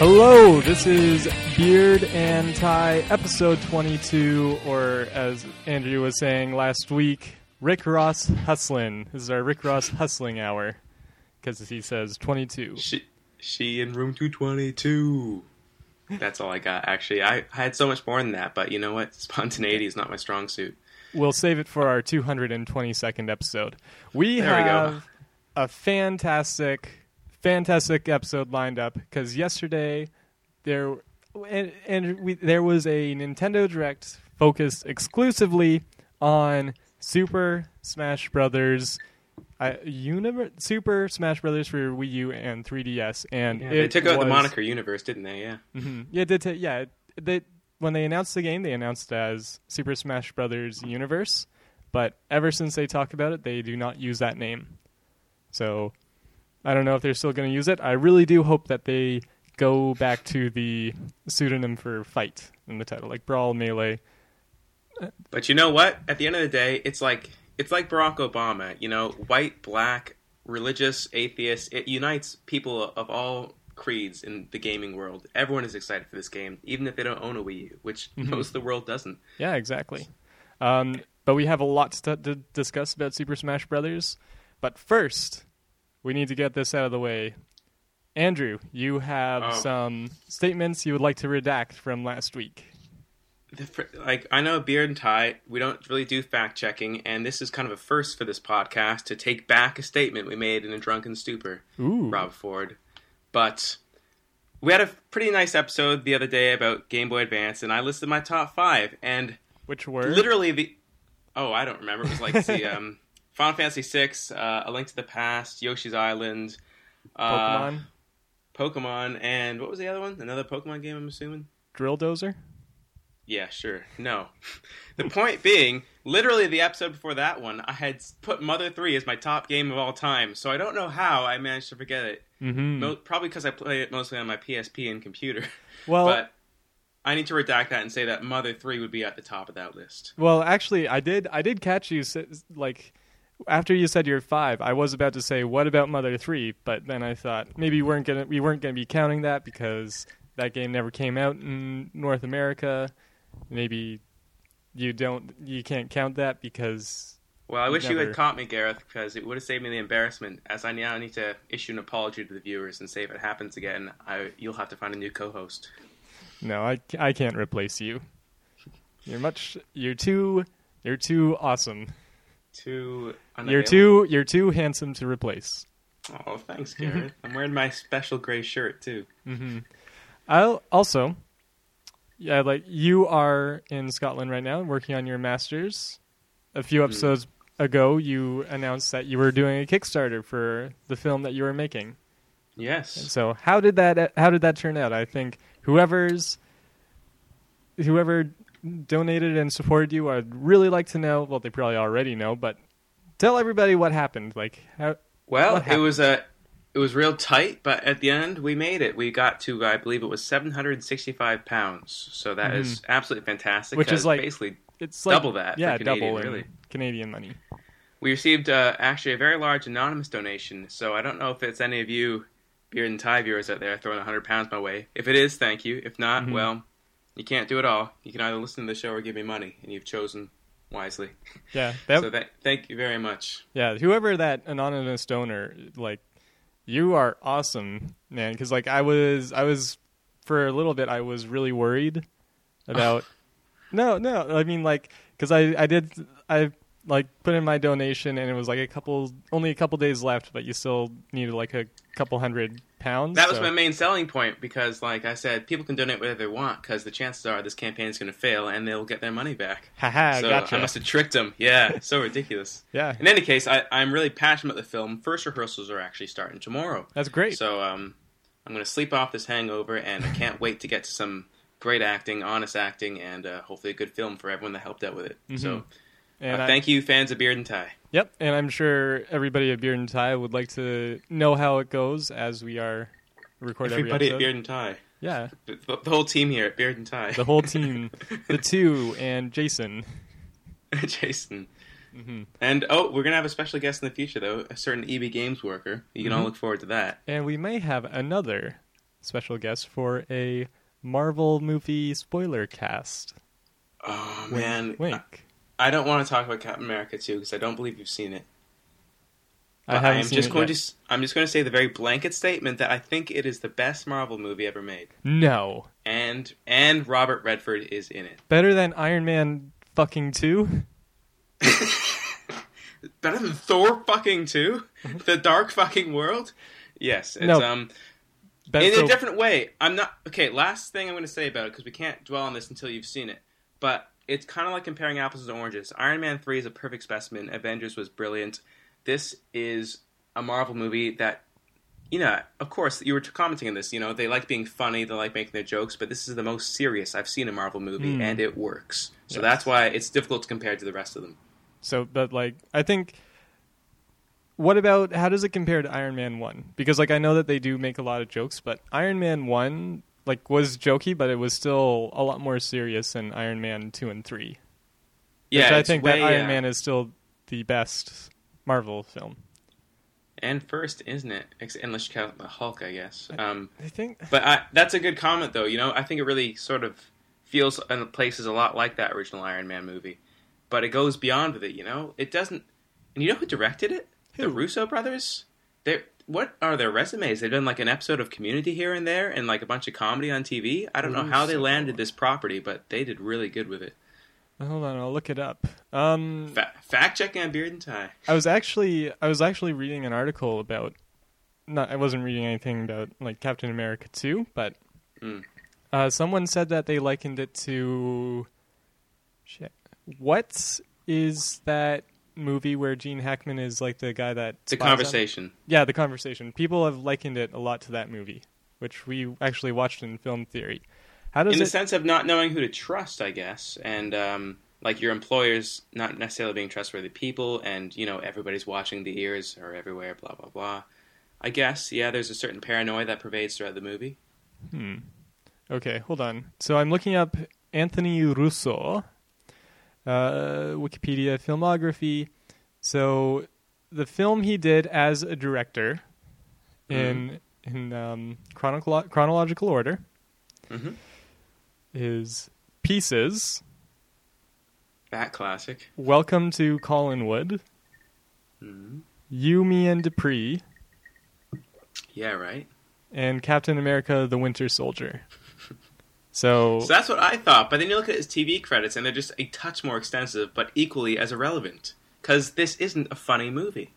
Hello, this is Beard and Tie, episode 22, or as Andrew was saying last week, Rick Ross Hustlin'. This is our Rick Ross Hustling Hour, because he says 22. She in room 222. That's all I got, actually. I had so much more than that, but you know what? Spontaneity is not my strong suit. We'll save it for our 222nd episode. We have a fantastic episode lined up, because yesterday there was a Nintendo Direct focused exclusively on Super Smash Brothers Super Smash Brothers for Wii U and 3DS, and they took out the moniker Universe, didn't they? Yeah. Mm-hmm. Yeah, when they announced the game, they announced it as Super Smash Brothers Universe, but ever since they talked about it, they do not use that name. So I don't know if they're still going to use it. I really do hope that they go back to the pseudonym for fight in the title, like Brawl, Melee. But you know what? At the end of the day, it's like Barack Obama. You know, white, black, religious, atheist. It unites people of all creeds in the gaming world. Everyone is excited for this game, even if they don't own a Wii U, which most of the world doesn't. Yeah, exactly. But we have a lot to discuss about Super Smash Brothers. But first, we need to get this out of the way. Andrew, you have some statements you would like to redact from last week. I know Beard and Tie, we don't really do fact-checking, and this is kind of a first for this podcast to take back a statement we made in a drunken stupor, Rob Ford. But we had a pretty nice episode the other day about Game Boy Advance, and I listed my top 5, and which were? Literally I don't remember. It was like the Final Fantasy VI, A Link to the Past, Yoshi's Island, Pokemon, and what was the other one? Another Pokemon game, I'm assuming? Drill Dozer? Yeah, sure. No. The point being, literally the episode before that one, I had put Mother 3 as my top game of all time, so I don't know how I managed to forget it. Mm-hmm. Probably because I play it mostly on my PSP and computer. Well, but I need to redact that and say that Mother 3 would be at the top of that list. Well, actually, I did catch you, like, after you said your 5, I was about to say, what about Mother 3? But then I thought, maybe we weren't gonna be counting that because that game never came out in North America. Maybe you can't count that because... Well, I wish you had caught me, Gareth, because it would have saved me the embarrassment, as I now need to issue an apology to the viewers and say if it happens again, you'll have to find a new co-host. No, I can't replace you. You're too awesome. You're too handsome to replace. Oh, thanks, Gareth. I'm wearing my special gray shirt, too. Mm-hmm. I'll also... Yeah, like, you are in Scotland right now working on your master's. A few episodes ago, you announced that you were doing a Kickstarter for the film that you were making. Yes. And so how did that turn out? I think whoever donated and supported you, I'd really like to know. Well, they probably already know, but tell everybody what happened. Like, it was real tight, but at the end, we made it. We got to, I believe it was £765. So that is absolutely fantastic. Which is like basically it's double that. Yeah, for Canadian, double in really. Canadian money. We received actually a very large anonymous donation. So I don't know if it's any of you Beard and Tie viewers out there throwing £100 my way. If it is, thank you. If not, well, you can't do it all. You can either listen to the show or give me money, and you've chosen wisely. Yeah. Thank you very much. Yeah, whoever that anonymous donor, like, you are awesome, man. Because like I was for a little bit, I was really worried about. No. I mean, like, because I put in my donation, and it was like only a couple days left, but you still needed like a couple £100. That was my main selling point because, like I said, people can donate whatever they want because the chances are this campaign is going to fail and they'll get their money back. Haha, so gotcha. I must have tricked them. Yeah, so ridiculous. Yeah. In any case, I'm really passionate about the film. First rehearsals are actually starting tomorrow. That's great. So I'm going to sleep off this hangover, and I can't wait to get to some great acting, honest acting, and hopefully a good film for everyone that helped out with it. Mm-hmm. So thank you, fans of Beard and Tie. Yep, and I'm sure everybody at Beard and Tie would like to know how it goes as we are recording every episode. Everybody at Beard and Tie. Yeah. The whole team here at Beard and Tie. The whole team. The two and Jason. Jason. Mm-hmm. And, we're going to have a special guest in the future, though, a certain EB Games worker. You can all look forward to that. And we may have another special guest for a Marvel movie spoiler cast. Oh, man. Wink. I don't want to talk about Captain America 2 because I don't believe you've seen it. I'm just going to say the very blanket statement that I think it is the best Marvel movie ever made. No. And Robert Redford is in it. Better than Iron Man fucking 2? Better than Thor fucking 2? The Dark fucking World? Yes. It's, in a different way. I'm not... Okay, last thing I'm going to say about it, because we can't dwell on this until you've seen it. But it's kind of like comparing apples and oranges. Iron Man 3 is a perfect specimen. Avengers was brilliant. This is a Marvel movie that, of course, you were commenting on this, they like being funny, they like making their jokes, but this is the most serious I've seen a Marvel movie, and it works. So that's why it's difficult to compare to the rest of them. So, but, I think, how does it compare to Iron Man 1? Because, I know that they do make a lot of jokes, but Iron Man 1, was jokey, but it was still a lot more serious than Iron Man 2 and 3. Yeah, Which I think that Iron Man is still the best Marvel film. And first, isn't it? Unless you count the Hulk, I guess. I think... But that's a good comment, though. I think it really sort of feels and places a lot like that original Iron Man movie. But it goes beyond with it, It doesn't... And you know who directed it? Who? The Russo brothers? What are their resumes? They've done, an episode of Community here and there, and, a bunch of comedy on TV. I don't know how they landed this property, but they did really good with it. Hold on, I'll look it up. Fact checking on Beard and Tie. I was actually reading an article about. I wasn't reading anything about Captain America 2, but someone said that they likened it to. Shit. What is that movie where Gene Hackman is the guy that? The Conversation. Yeah, The Conversation. People have likened it a lot to that movie, which we actually watched in Film Theory. In the sense of not knowing who to trust, I guess, and your employers not necessarily being trustworthy people, and everybody's watching, the ears are everywhere, blah blah blah. I guess, yeah, there's a certain paranoia that pervades throughout the movie. Okay, hold on. So I'm looking up Anthony Russo, Wikipedia filmography. So the film he did as a director in chronological order. Mm-hmm. Is Pieces. That classic. Welcome to Collinwood. Mm-hmm. You, Me, and Dupree. Yeah, right. And Captain America, the Winter Soldier. So that's what I thought, but then you look at his TV credits and they're just a touch more extensive, but equally as irrelevant. Because this isn't a funny movie.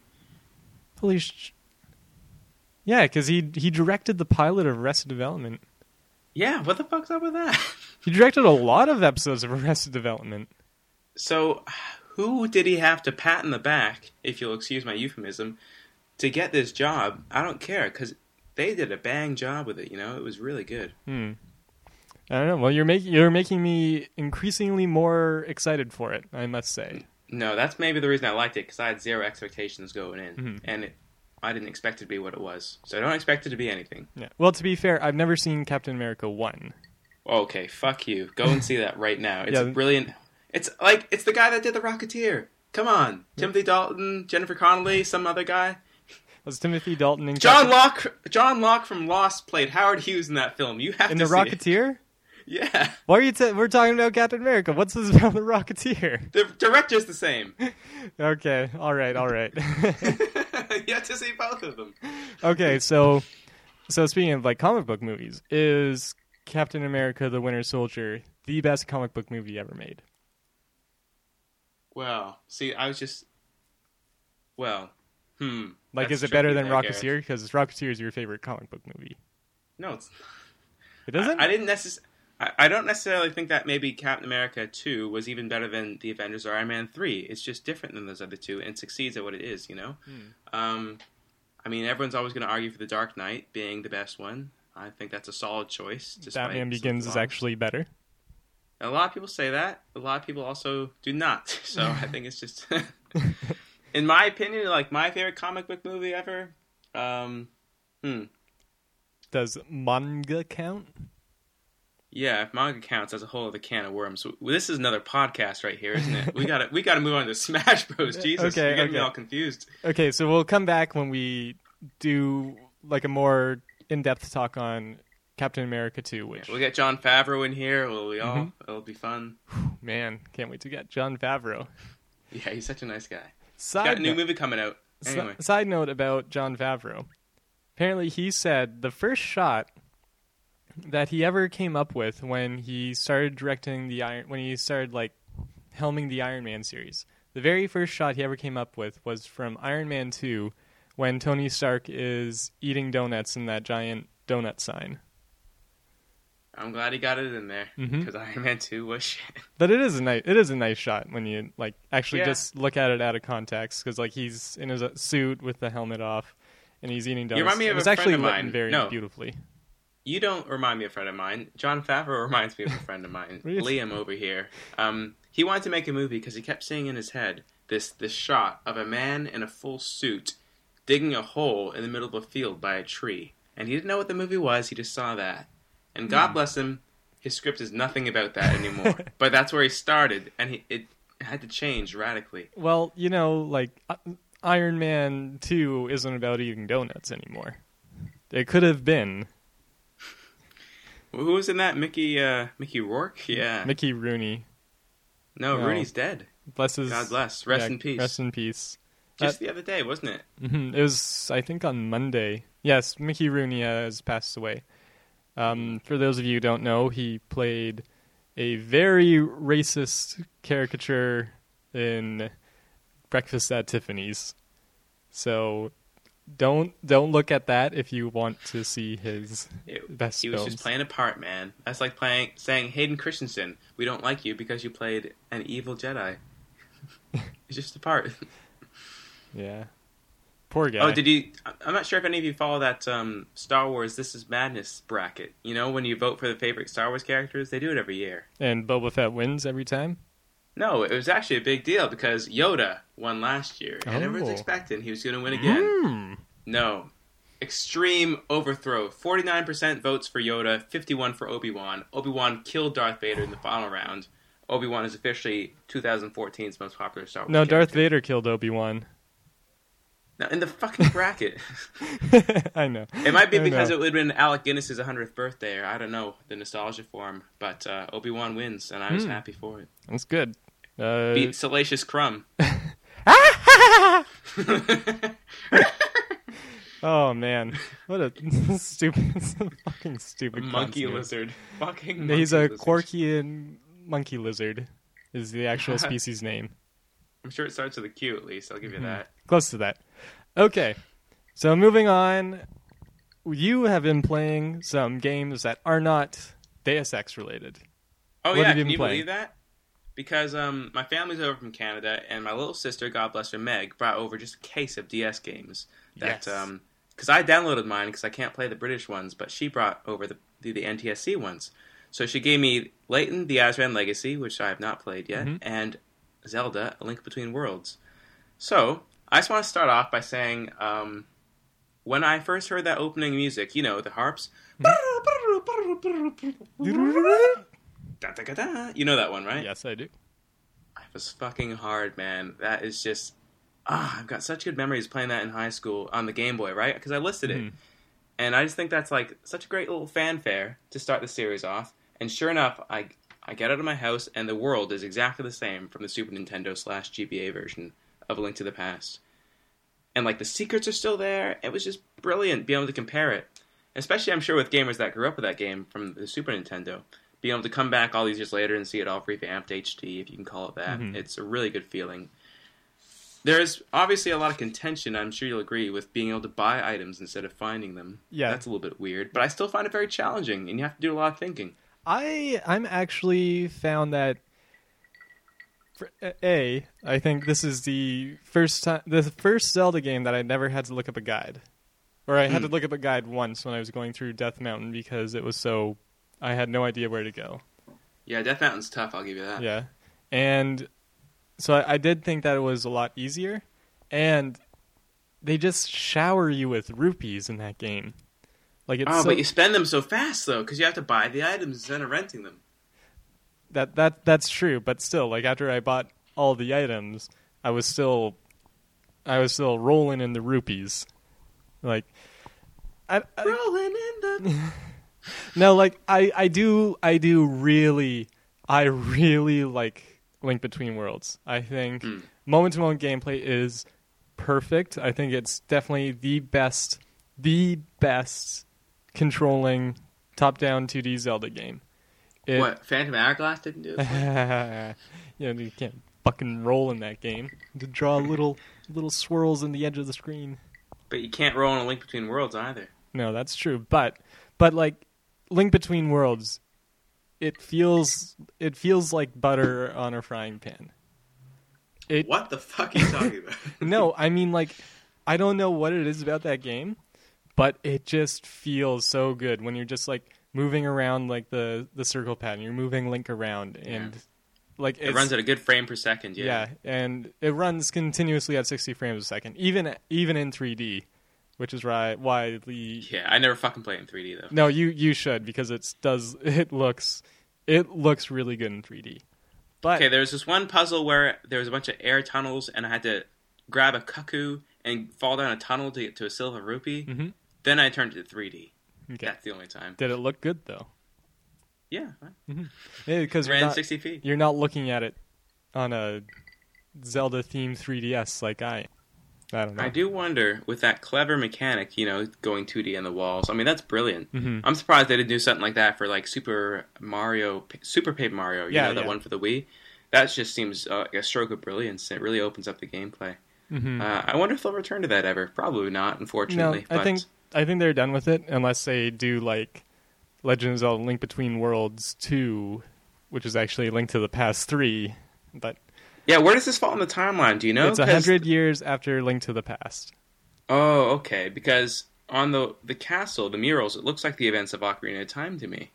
Yeah, because he directed the pilot of Arrested Development. Yeah, what the fuck's up with that? He directed a lot of episodes of Arrested Development. So, who did he have to pat in the back, if you'll excuse my euphemism, to get this job? I don't care, because they did a bang job with it, It was really good. I don't know. Well, you're making me increasingly more excited for it, I must say. No, that's maybe the reason I liked it, because I had zero expectations going in. And I didn't expect it to be what it was. So I don't expect it to be anything. Yeah. Well, to be fair, I've never seen Captain America 1. Okay, fuck you. Go and see that right now. It's brilliant. It's the guy that did The Rocketeer. Come on. Timothy Dalton, Jennifer Connelly, some other guy. Was Timothy Dalton in John Locke from Lost played Howard Hughes in that film. You have in to The Rocketeer? Yeah. Why are you we're talking about Captain America. What's this about The Rocketeer? The director's the same. Okay. All right. You have to see both of them. Okay, so speaking of comic book movies, is Captain America: The Winter Soldier the best comic book movie ever made? Well, see, I was just is it better than Rocketeer? Because Rocketeer is your favorite comic book movie. No, it doesn't. I don't necessarily think that maybe Captain America 2 was even better than the Avengers or Iron Man 3. It's just different than those other two, and it succeeds at what it is, I mean, everyone's always going to argue for The Dark Knight being the best one. I think that's a solid choice. Batman Begins is actually better. A lot of people say that. A lot of people also do not. So I think it's just... In my opinion, my favorite comic book movie ever... Does manga count? Yeah, if manga counts as a whole other can of worms. This is another podcast right here, isn't it? We gotta move on to Smash Bros. Jesus, you're getting me all confused. Okay, so we'll come back when we do a more in-depth talk on Captain America 2, which we'll get Jon Favreau in here. It'll be fun. Man, can't wait to get Jon Favreau. Yeah, he's such a nice guy. Got a new movie coming out. Anyway. Side note about Jon Favreau. Apparently, he said the first shot that he ever came up with when he started directing when he started like helming the Iron Man series, the very first shot he ever came up with was from Iron Man 2, when Tony Stark is eating donuts in that giant donut sign. I'm glad he got it in there because Iron Man 2 was shit. But it is a nice shot when you like actually just look at it out of context, because like he's in his suit with the helmet off and he's eating donuts. You remind me of it's a actually friend of written mine. very beautifully. You don't remind me of a friend of mine. Jon Favreau reminds me of a friend of mine. Liam over here. He wanted to make a movie because he kept seeing in his head this shot of a man in a full suit digging a hole in the middle of a field by a tree. And he didn't know what the movie was, he just saw that. And God bless him, his script is nothing about that anymore. But that's where he started, and it had to change radically. Well, like Iron Man 2 isn't about eating donuts anymore. It could have been. Well, who was in that? Mickey Rourke? Yeah. Mickey Rooney. No, Rooney's dead. Bless his... God bless. Rest in peace. Rest in peace. Just the other day, wasn't it? Mm-hmm. It was, I think, on Monday. Yes, Mickey Rooney has passed away. For those of you who don't know, he played a very racist caricature in Breakfast at Tiffany's. So don't look at that if you want to see his best films. He was just playing a part, man. That's like saying, Hayden Christensen, we don't like you because you played an evil Jedi. It's just a part. Yeah. Poor guy. Oh, I'm not sure if any of you follow that Star Wars This Is Madness bracket. You know, when you vote for the favorite Star Wars characters, they do it every year. And Boba Fett wins every time? No, it was actually a big deal because Yoda won last year. And everyone's expecting he was going to win again. No. Extreme overthrow. 49% votes for Yoda, 51% for Obi-Wan. Obi-Wan killed Darth Vader in the final round. Obi-Wan is officially 2014's most popular Star Wars character. Darth Vader killed Obi-Wan. Now, in the fucking bracket. I know. It might be because it would have been Alec Guinness's 100th birthday, or I don't know, the nostalgia for him. But Obi-Wan wins, and I was happy for it. That's good. Beat Salacious Crumb. Oh, man. What a fucking stupid monkey concept. lizard. Fucking monkey He's a lizard. Quirkian monkey lizard is the actual species name. I'm sure it starts with a Q at least. I'll give you that. Close to that. Okay. So moving on, you have been playing some games that are not Deus Ex related. Oh, what yeah. Have you Can been you playing? believe that? Because my family's over from Canada, and my little sister, God bless her, Meg, brought over just a case of DS games. That, Yes. Because I downloaded mine because I can't play the British ones, but she brought over the NTSC ones. So she gave me Layton, the Azran Legacy, which I have not played yet, and Zelda, A Link Between Worlds. So, I just want to start off by saying, when I first heard that opening music, you know, the harps. You know that one, right? Yes, I do. It was fucking hard, man. That is just... I've got such good memories playing that in high school on the Game Boy, right? Because I listed it. And I just think that's like such a great little fanfare to start the series off. And sure enough, I get out of my house and the world is exactly the same from the Super Nintendo / GBA version of A Link to the Past. And like the secrets are still there. It was just brilliant being able to compare it. Especially I'm sure with gamers that grew up with that game from the Super Nintendo. Being able to come back all these years later and see it all revamped HD, if you can call it that. It's a really good feeling. There's obviously a lot of contention, I'm sure you'll agree, with being able to buy items instead of finding them. Yeah. That's a little bit weird, but I still find it very challenging, and you have to do a lot of thinking. I'm actually found that, I think this is the first Zelda game that I never had to look up a guide. Or I had to look up a guide once when I was going through Death Mountain because it was so... I had no idea where to go. Yeah, Death Mountain's tough, I'll give you that. Yeah, and... So I did think that it was a lot easier, and they just shower you with rupees in that game. Like but you spend them so fast though, because you have to buy the items instead of renting them. That's true, but still, like after I bought all the items, I was still rolling in the rupees. Like rolling in the. No, like I really like Link Between Worlds. I think moment-to-moment gameplay is perfect. I think it's definitely the best controlling top-down 2D Zelda game. What, Phantom Hourglass didn't do it? You can't fucking roll in that game. To draw little swirls in the edge of the screen. But you can't roll in a Link Between Worlds either. No, that's true. But like Link Between Worlds, it feels like butter on a frying pan. What the fuck are you talking about? No, I mean, like, I don't know what it is about that game, but it just feels so good when you're just like moving around like the circle pad and you're moving Link around and like it runs at a good frame per second. Yeah, and it runs continuously at 60 frames a second, even in 3D, which is why the I never fucking play in 3D though. No, you should, because it looks really good in 3D. But okay, there was this one puzzle where there was a bunch of air tunnels, and I had to grab a cuckoo and fall down a tunnel to get to a silver rupee. Mm-hmm. Then I turned it to 3D. Okay. That's the only time. Did it look good though? Yeah. Mm-hmm. Yeah, because ran 60 feet. You're not looking at it on a Zelda-themed 3DS like I don't know. I do wonder, with that clever mechanic, going 2D on the walls. I mean, that's brilliant. Mm-hmm. I'm surprised they didn't do something like that for like Super Paper Mario, that one for the Wii. That just seems like a stroke of brilliance. It really opens up the gameplay. Mm-hmm. I wonder if they'll return to that ever. Probably not, unfortunately. No, I think they're done with it, unless they do like Legend of Zelda: Link Between Worlds 2, which is actually Link to the Past 3, but. Yeah, where does this fall in the timeline? Do you know? It's 100 years after Link to the Past. Oh, okay. Because on the castle, the murals, it looks like the events of Ocarina of Time to me.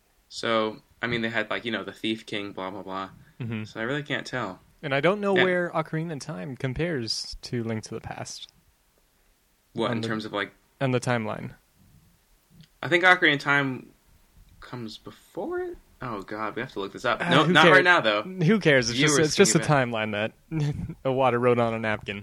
So, I mean, they had like the Thief King, blah blah blah. Mm-hmm. So I really can't tell. And I don't know where Ocarina of Time compares to Link to the Past. What in terms of like? And the timeline. I think Ocarina of Time comes before it. Oh God, we have to look this up. No, not right now though. Who cares? It's just a timeline that Iwata wrote on a napkin.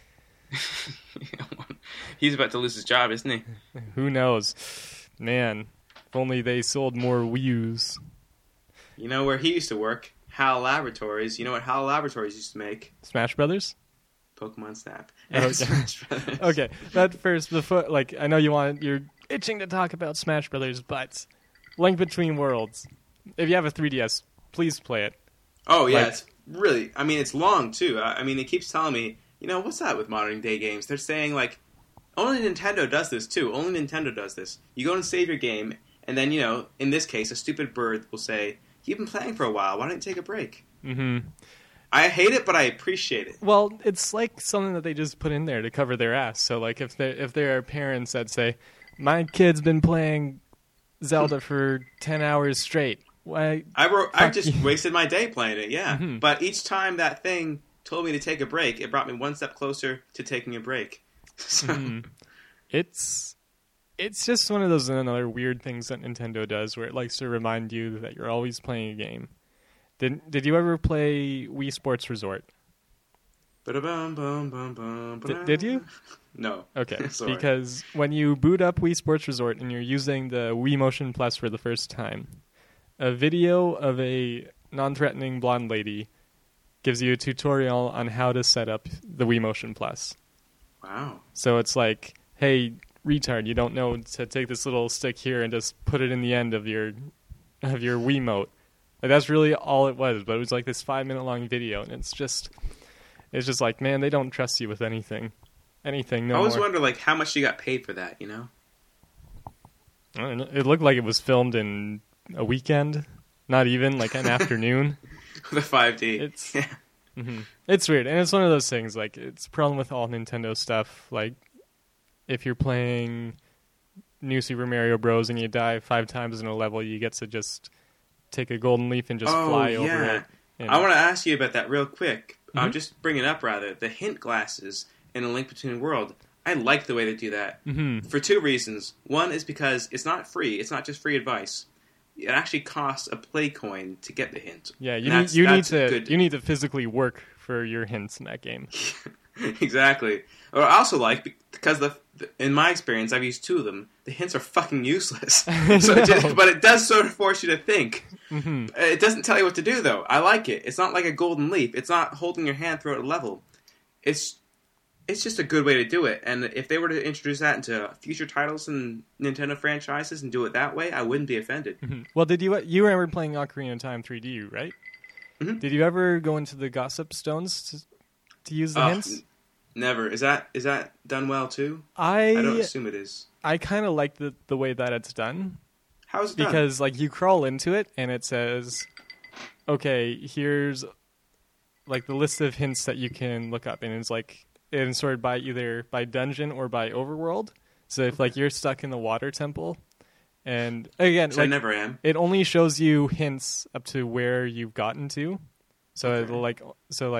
He's about to lose his job, isn't he? Who knows? Man, if only they sold more Wii U's. You know where he used to work? HAL Laboratories. You know what HAL Laboratories used to make? Smash Brothers? Pokemon Snap. Okay. Smash Brothers. Okay, that first, I know you're itching to talk about Smash Brothers, but Link Between Worlds. If you have a 3DS, please play it. Oh, yeah, it's really... I mean, it's long, too. I mean, it keeps telling me, what's that with modern-day games? They're saying, like, only Nintendo does this, too. Only Nintendo does this. You go and save your game, and then, in this case, a stupid bird will say, you've been playing for a while, why don't you take a break? Mm-hmm. I hate it, but I appreciate it. Well, it's like something that they just put in there to cover their ass. So, like, if there are parents that say, my kid's been playing Zelda for 10 hours straight... Why? I just wasted my day playing it, yeah. Mm-hmm. But each time that thing told me to take a break, it brought me one step closer to taking a break. So. Mm-hmm. It's just one of those another weird things that Nintendo does, where it likes to remind you that you're always playing a game. Did you ever play Wii Sports Resort? Did you? No. Okay, because when you boot up Wii Sports Resort and you're using the Wii Motion Plus for the first time, a video of a non-threatening blonde lady gives you a tutorial on how to set up the Wii Motion Plus. Wow. So it's like, hey, retard, you don't know to take this little stick here and just put it in the end of your Wiimote. Like, that's really all it was, but it was like this 5-minute long video, and it's just like, man, they don't trust you with anything. No. I always wonder, like, how much you got paid for that, I don't know. It looked like it was filmed in a weekend, not even like an afternoon. The 5D. It's weird, and it's one of those things. Like, it's a problem with all Nintendo stuff. Like, if you're playing New Super Mario Bros. And you die 5 times in a level, you get to just take a golden leaf and just fly over it. And I want to ask you about that real quick. Just bring it up rather. The hint glasses in A Link Between Worlds. I like the way they do that for 2 reasons. One is because it's not free. It's not just free advice. It actually costs a play coin to get the hint. Yeah, you need to physically work for your hints in that game. Exactly. Or I also like, because in my experience, I've used 2 of them. the hints are fucking useless. But it does sort of force you to think. Mm-hmm. It doesn't tell you what to do, though. I like it. It's not like a golden leap. It's not holding your hand throughout a level. It's just a good way to do it. And if they were to introduce that into future titles and Nintendo franchises and do it that way, I wouldn't be offended. Mm-hmm. Well, you remember playing Ocarina of Time 3D, right? Mm-hmm. Did you ever go into the Gossip Stones to use the hints? Never. Is that done well too? I don't assume it is. I kind of like the way that it's done. How is it done? Because like you crawl into it and it says, okay, here's like the list of hints that you can look up, and it's like it's sorted by either by dungeon or by overworld. So if like you're stuck in the water temple, and again, which like, I never am. It only shows you hints up to where you've gotten to. So Okay. it'll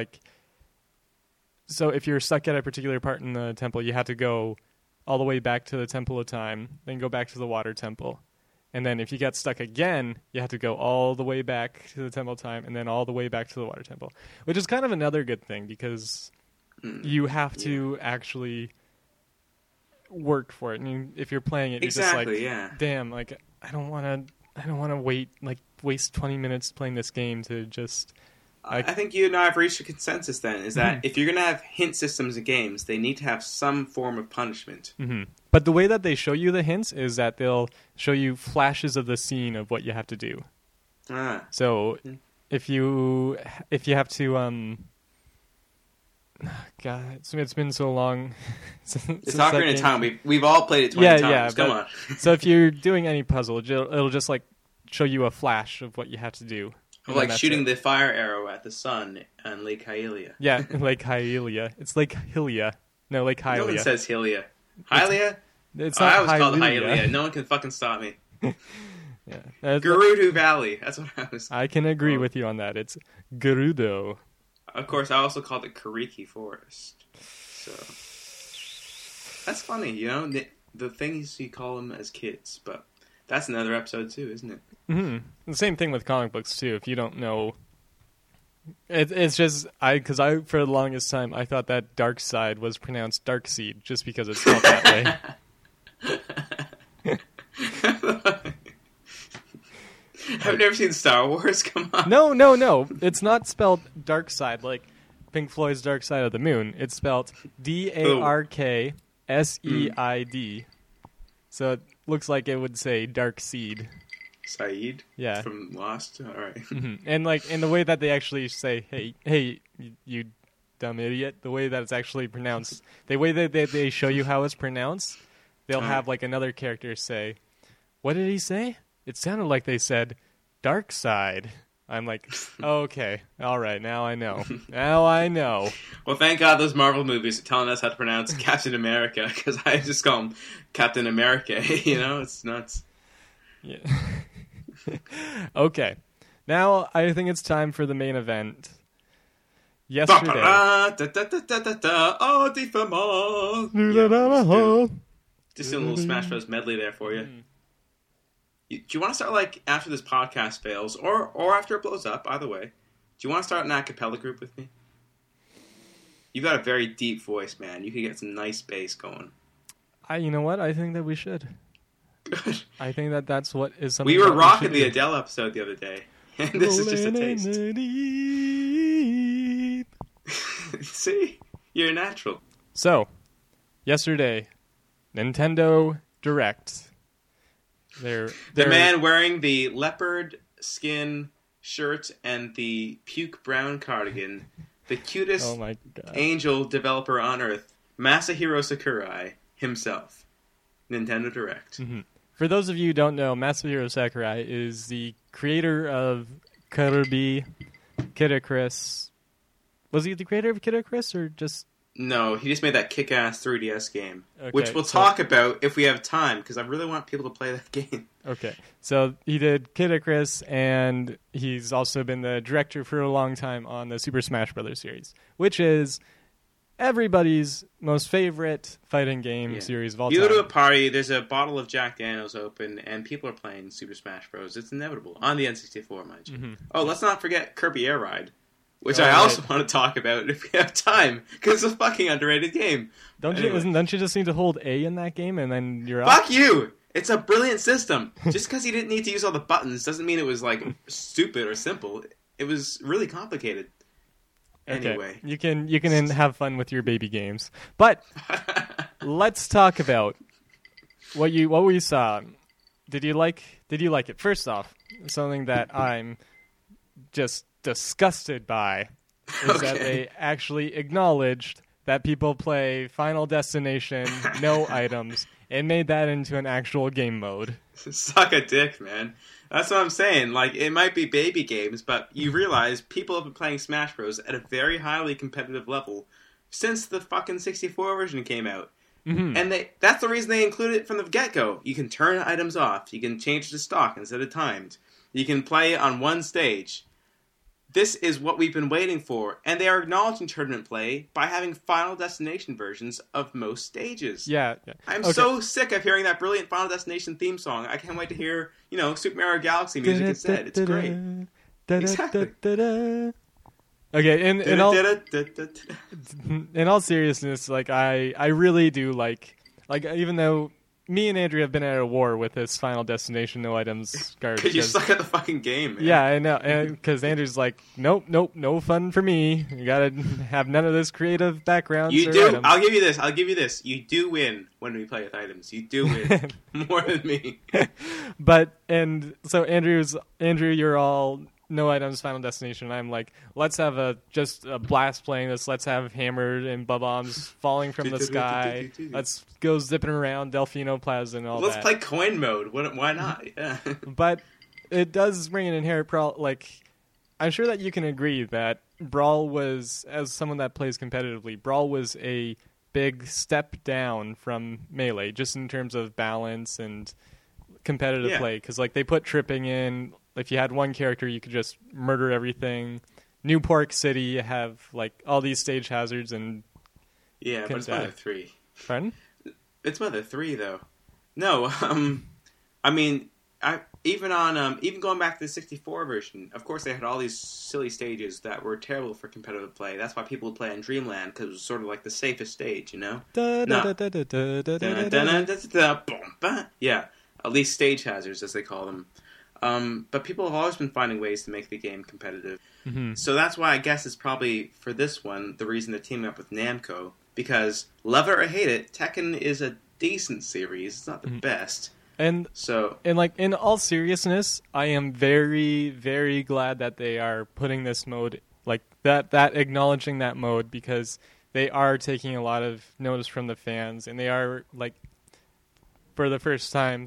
so if you're stuck at a particular part in the temple, you have to go all the way back to the Temple of Time, then go back to the Water Temple. And then if you get stuck again, you have to go all the way back to the Temple of Time and then all the way back to the Water Temple, which is kind of another good thing because you have to actually work for it. And if you're playing it, you're just like, damn, like I don't want to wait like waste 20 minutes playing this game to just. I think you and I have reached a consensus then, is that if you're going to have hint systems in games, they need to have some form of punishment. Mm-hmm. But the way that they show you the hints is that they'll show you flashes of the scene of what you have to do. So if you have to God, it's been so long. It's Ocarina of Time. We've all played it 20 times. Come on. So if you're doing any puzzle, it'll just like show you a flash of what you have to do. Like shooting the fire arrow at the sun on Lake Hylia. Yeah, Lake Hylia. It's Lake Hylia. No, Lake Hylia. No one says Hylia. Hylia? It's not I was called Hylia. No one can fucking stop me. Yeah. Gerudo Valley. That's what I was. I can agree with you on that. It's Gerudo. Of course, I also called it Kariki Forest. So that's funny, you know, the things you call them as kids, but that's another episode too, isn't it? Mm-hmm. The same thing with comic books too. If you don't know, it's just because I for the longest time I thought that Dark Side was pronounced Dark Seed just because it's spelled that way. I've never seen Star Wars. Come on. No. It's not spelled Dark Side like Pink Floyd's Dark Side of the Moon. It's spelled DARKSEID. So it looks like it would say Dark Seed. Saeed? Yeah. From Lost? All right. Mm-hmm. And like in the way that they actually say, hey, you dumb idiot, the way that it's actually pronounced, the way that they show you how it's pronounced, they'll have like another character say, what did he say? It sounded like they said Dark Side. I'm like, okay, all right, now I know. Now I know. Well, thank God those Marvel movies are telling us how to pronounce Captain America, because I just call him Captain America, you know? It's nuts. Yeah. Okay. Now I think it's time for the main event. Yesterday. Just a little Smash Bros. Medley there for you. Do you want to start like after this podcast fails, or after it blows up? Either way, do you want to start an a cappella group with me? You've got a very deep voice, man. You could get some nice bass going. You know what? I think that we should. Good. I think that's what is something. We were rocking the Adele episode the other day, and this is just a taste. See, you're a natural. So, yesterday, Nintendo Direct. The man wearing the leopard skin shirt and the puke brown cardigan, the cutest angel developer on earth, Masahiro Sakurai himself. Nintendo Direct. Mm-hmm. For those of you who don't know, Masahiro Sakurai is the creator of Kirby, Kid Icarus. Was he the creator of Kid Icarus or just... No, he just made that kick-ass 3DS game, which we'll talk about if we have time, because I really want people to play that game. Okay, so he did Kid Icarus, and he's also been the director for a long time on the Super Smash Bros. Series, which is everybody's most favorite fighting game series of all time. You go to a party, there's a bottle of Jack Daniels open, and people are playing Super Smash Bros. It's inevitable. On the N64, mind you. Mm-hmm. Oh, let's not forget Kirby Air Ride. which I also want to talk about if we have time, because it's a fucking underrated game. Don't you just need to hold A in that game and then you're Fuck you! It's a brilliant system. Just because you didn't need to use all the buttons doesn't mean it was like stupid or simple. It was really complicated. Anyway, okay. You can have fun with your baby games, but let's talk about what we saw. Did you like it? First off, something that I'm just disgusted by is that they actually acknowledged that people play Final Destination, no items, and made that into an actual game mode. Suck a dick, man. That's what I'm saying. Like, it might be baby games, but you realize people have been playing Smash Bros. At a very highly competitive level since the fucking 64 version came out. Mm-hmm. And that's the reason they included it from the get-go. You can turn items off. You can change to stock instead of timed. You can play on one stage. This is what we've been waiting for, and they are acknowledging tournament play by having Final Destination versions of most stages. Yeah. I'm so sick of hearing that brilliant Final Destination theme song. I can't wait to hear, Super Mario Galaxy music instead. It's great. Exactly. Okay, in all seriousness, like I really do like even though me and Andrew have been at a war with this Final Destination no items garbage. Because you suck at the fucking game, man. Yeah, I know. Because Andrew's like, nope, no fun for me. You gotta have none of this creative background. You do. Items. I'll give you this. You do win when we play with items. You do win more than me. So Andrew, you're all no items Final Destination. I'm like, let's have just a blast playing this. Let's have Hammer and bombs falling from the sky. Let's go zipping around Delfino Plaza and all that. Let's play coin mode. Why not? Yeah. But it does bring an inherent problem. Like, I'm sure that you can agree that Brawl was, as someone that plays competitively, Brawl was a big step down from Melee, just in terms of balance and competitive play. Because they put tripping in. If you had one character, you could just murder everything. New Pork City, you have all these stage hazards and. Yeah, but it's Mother 3. Pardon? It's Mother 3 though. No, I mean, even going back to the 64 version, of course they had all these silly stages that were terrible for competitive play. That's why people would play on Dreamland, because it was sort of like the safest stage, Yeah, at least stage hazards, as they call them. But people have always been finding ways to make the game competitive. Mm-hmm. So that's why I guess it's probably, for this one, the reason they're teaming up with Namco. Because, love it or hate it, Tekken is a decent series. It's not the best. And in all seriousness, I am very, very glad that they are putting this mode, that acknowledging that mode, because they are taking a lot of notice from the fans, and they are, for the first time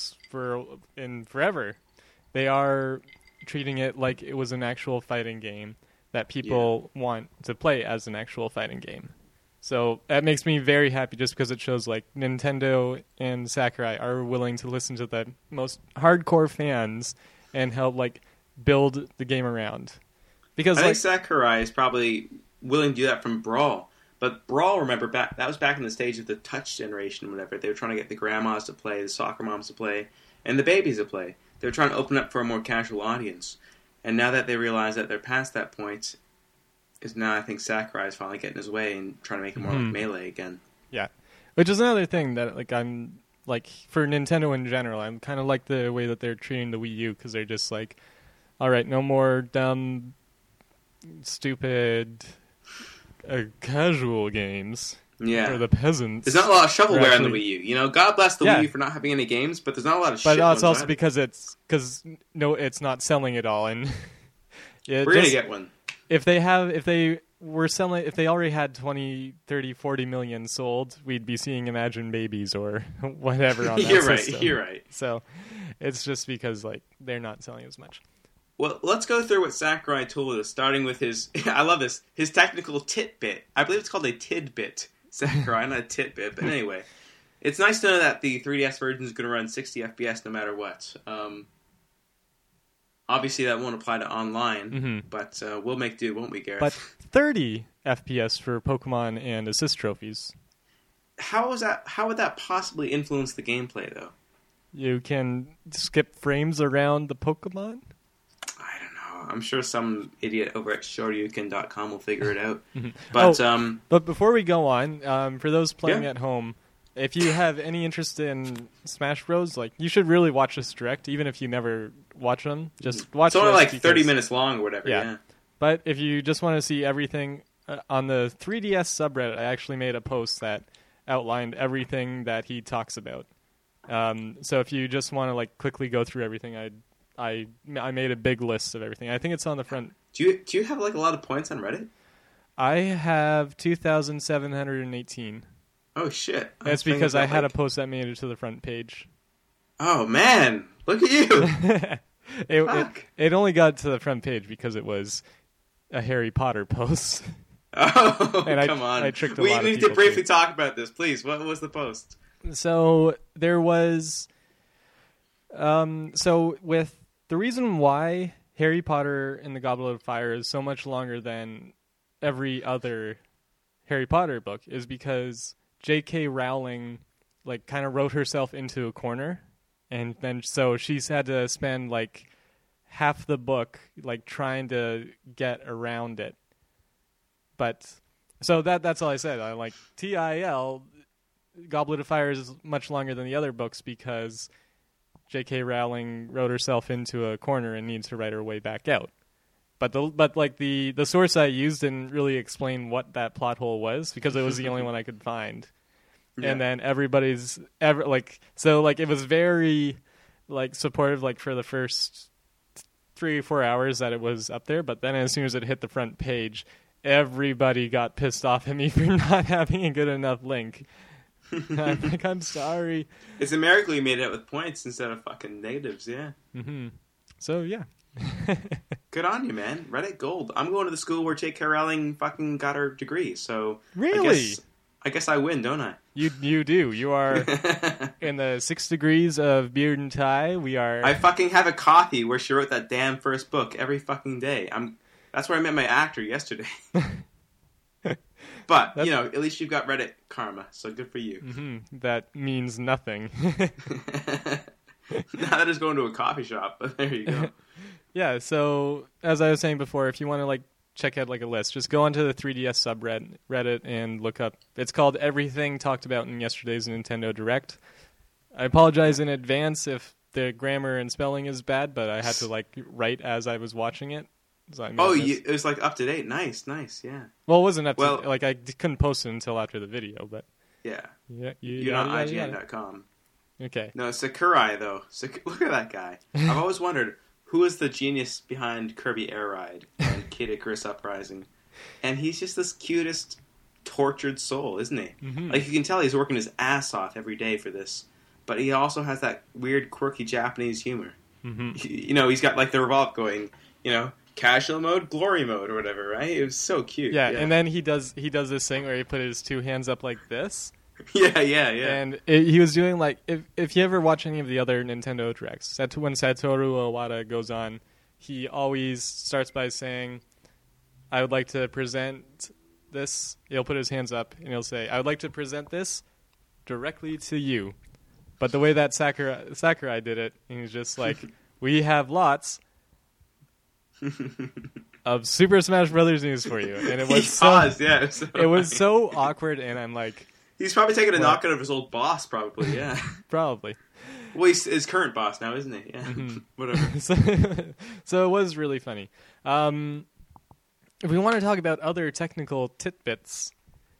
in forever, they are treating it like it was an actual fighting game that people want to play as an actual fighting game. So that makes me very happy, just because it shows Nintendo and Sakurai are willing to listen to the most hardcore fans and help build the game around. Because I think Sakurai is probably willing to do that from Brawl. But Brawl, remember, that was back in the stage of the touch generation, whatever. They were trying to get the grandmas to play, the soccer moms to play, and the babies to play. They were trying to open up for a more casual audience. And now that they realize that they're past that point, is now I think Sakurai is finally getting his way and trying to make it more like Melee again. Yeah. Which is another thing that I'm for Nintendo in general, I'm kind of like the way that they're treating the Wii U, because they're just all right, no more dumb, stupid, casual games. Yeah. For the peasants. There's not a lot of shovelware on the Wii U. God bless the Wii U for not having any games, but there's not a lot of shit. But it's also because it's not selling it all, and we're gonna get one. If they already had 20, 30, 40 million sold, we'd be seeing Imagine Babies or whatever on that system. You're right. So it's just because they're not selling as much. Well, let's go through what Sakurai told us, starting with his I love this, his technical tidbit. I believe it's called a tidbit. Sakurai, not a tidbit, but anyway. It's nice to know that the 3DS version is going to run 60 FPS no matter what. Obviously, that won't apply to online, but we'll make do, won't we, Gareth? But 30 FPS for Pokemon and assist trophies. How would that possibly influence the gameplay, though? You can skip frames around the Pokemon? I don't know. I'm sure some idiot over at shoryuken.com will figure it out. But before we go on, for those playing at home, if you have any interest in Smash Bros, like you should really watch this direct, even if you never watch them. Just watch. It's only like 30 minutes long or whatever. Yeah. But if you just want to see everything on the 3DS subreddit, I actually made a post that outlined everything that he talks about. So if you just want to like quickly go through everything, I made a big list of everything. I think it's on the front. Do you have like a lot of points on Reddit? I have 2,718. Oh shit! That's because I had a post that made it to the front page. Oh man, look at you! It only got to the front page because it was a Harry Potter post. Oh, and come on! I tricked a lot of people. We need to briefly talk about this, please. What was the post? So there was, with the reason why Harry Potter and the Goblet of Fire is so much longer than every other Harry Potter book is because J.K. Rowling like kind of wrote herself into a corner, and then so she's had to spend like half the book like trying to get around it. But so that's all I said. I like TIL. Goblet of Fire is much longer than the other books because J.K. Rowling wrote herself into a corner and needs to write her way back out. But the source I used didn't really explain what that plot hole was because it was the only one I could find. Yeah. And then it was very like supportive like for the first 3 or 4 hours that it was up there, but then as soon as it hit the front page, everybody got pissed off at me for not having a good enough link. I'm like, I'm sorry. It's a miracle you made it with points instead of fucking negatives, yeah. Mm-hmm. So, yeah. Good on you, man. Reddit gold. I'm going to the school where J.K. Rowling fucking got her degree, so... Really? I guess I win, don't I? You do. You are in the 6 degrees of beard and tie. We are... I fucking have a copy where she wrote that damn first book every fucking day. That's where I met my actor yesterday. But, at least you've got Reddit karma, so good for you. Mm-hmm. That means nothing. Now that it's going to a coffee shop, but there you go. Yeah, so, as I was saying before, if you want to, like, check out, like, a list, just go onto the 3DS subreddit and look up. It's called Everything Talked About in Yesterday's Nintendo Direct. I apologize in advance if the grammar and spelling is bad, but I had to, like, write as I was watching it. It was like up to date. Nice, yeah. Well, it wasn't up to date. Like I couldn't post it until after the video, but yeah. You're on IGN.com. Okay. No, Sakurai though. Look at that guy. I've always wondered who is the genius behind Kirby Air Ride and Kid Icarus Uprising, and he's just this cutest tortured soul, isn't he? Mm-hmm. Like you can tell he's working his ass off every day for this, but he also has that weird, quirky Japanese humor. Mm-hmm. He's got like the revolve going. Casual mode, glory mode, or whatever, right? It was so cute. Yeah, and then he does this thing where he put his 2 hands up like this. Yeah. And he was doing like if you ever watch any of the other Nintendo Directs, when Satoru Iwata goes on, he always starts by saying, "I would like to present this." He'll put his hands up and he'll say, "I would like to present this directly to you." But the way that Sakurai did it, he's just like, "We have lots of Super Smash Brothers news for you," and it was it was so awkward, and I'm like, he's probably taking a knock out of his old boss, probably, yeah, probably. Well, he's his current boss now, isn't he? Yeah, mm-hmm. Whatever. So it was really funny. If we want to talk about other technical tidbits,